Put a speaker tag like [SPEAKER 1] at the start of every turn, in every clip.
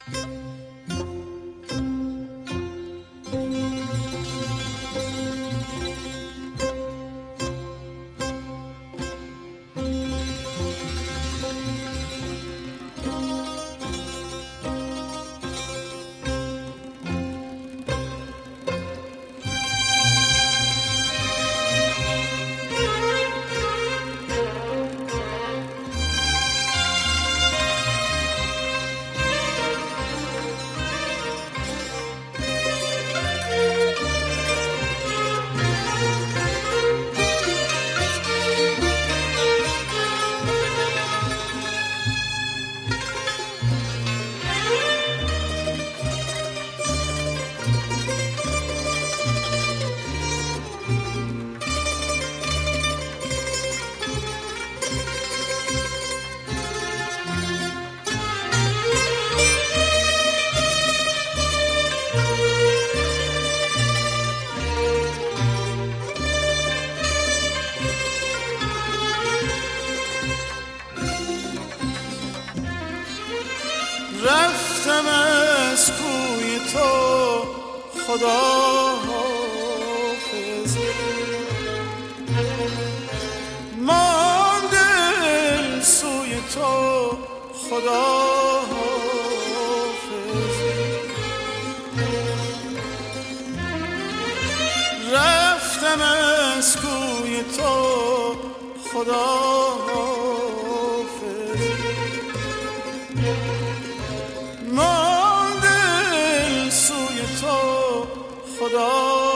[SPEAKER 1] رفتم از کوی تو خدا حافظ، ماندل سوی تو خدا حافظ. رفتم از کوی تو خدا حافظ، ماندل سوی تو خدا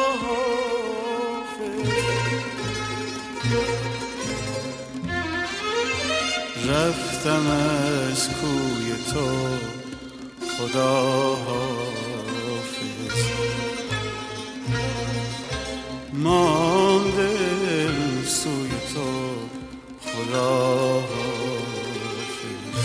[SPEAKER 1] حافظ. رفتم از کوی تو خدا حافظ، ماندل سوی تو خدا حافظ.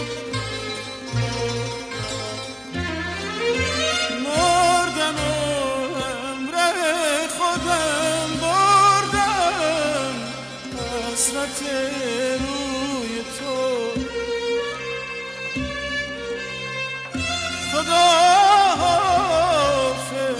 [SPEAKER 1] مردم و امره خودم بردم، حسرت روی تو خدا حافظ.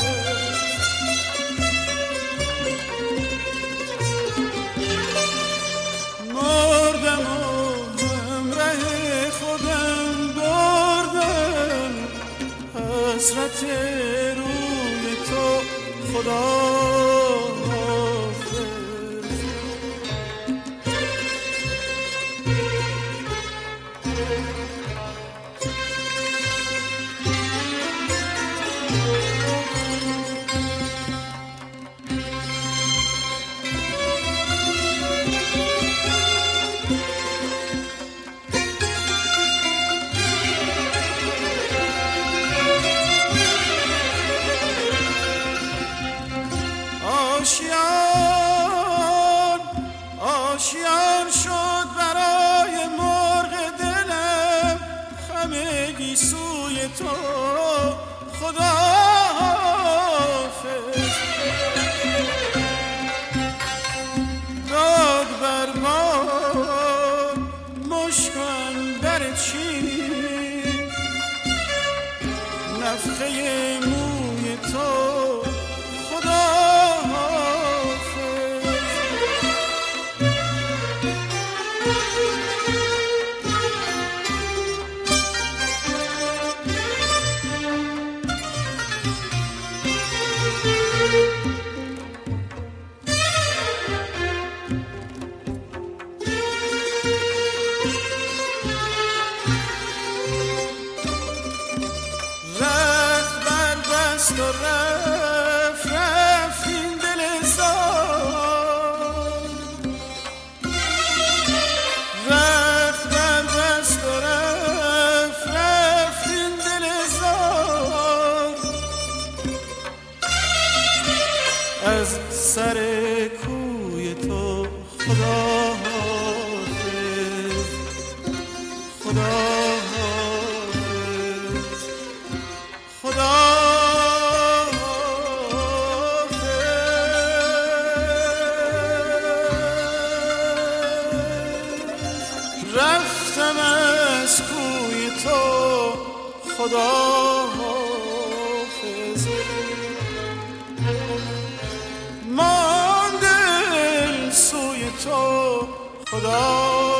[SPEAKER 1] مردم و همراه خودم بردم، حسرت روی تو خدا حافظ. آشیان شد برای مرغ دلم، همگی سوی تو خدا حافظ. داد بر ما مشکن بر چین، نفخه موی تو خدا رفت این دل زار، رفت بر دست و رفت این دل زار. از سر کوی تو خدا حافظ، خدا حافظ، خدا رفتم از کوی تو خدا حافظ. من دل سوی تو خدا